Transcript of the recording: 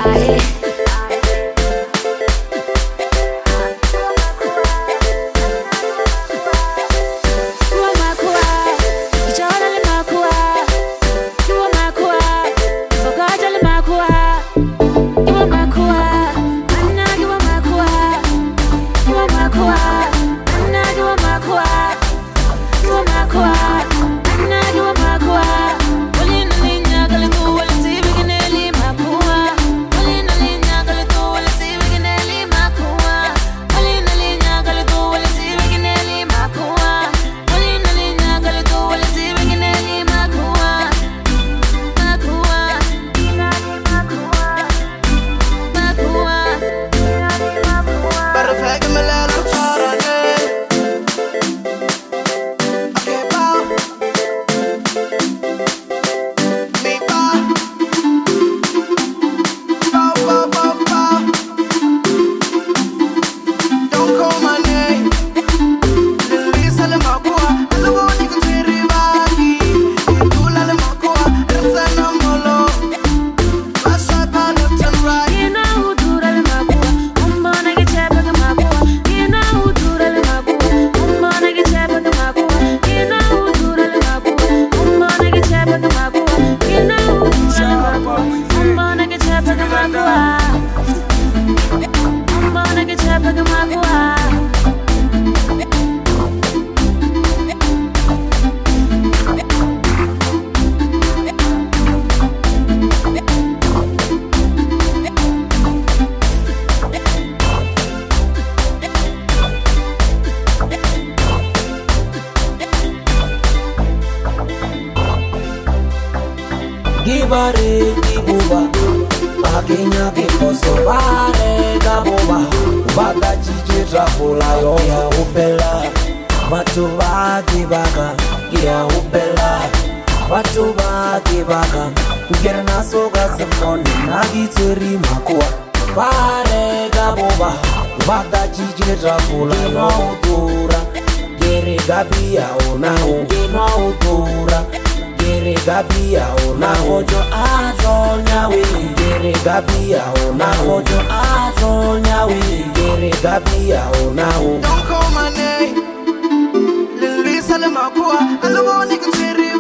Gibare gibuba Akenya kiposo bare gabuba Baga chiche trafula yoya upela Batu bagi baga Gia upela Batu bagi baga Gerna soga semoni Nagi turi makua Bare gabuba Baga chiche trafula yoya udura Gere gabia onahu Gino udura Gere gabia ona hojo azo nyawe Gere gabia ona hojo azo nyawe Gere gabia ona ho Don't call my name Lili Salama Kua Alabo nigga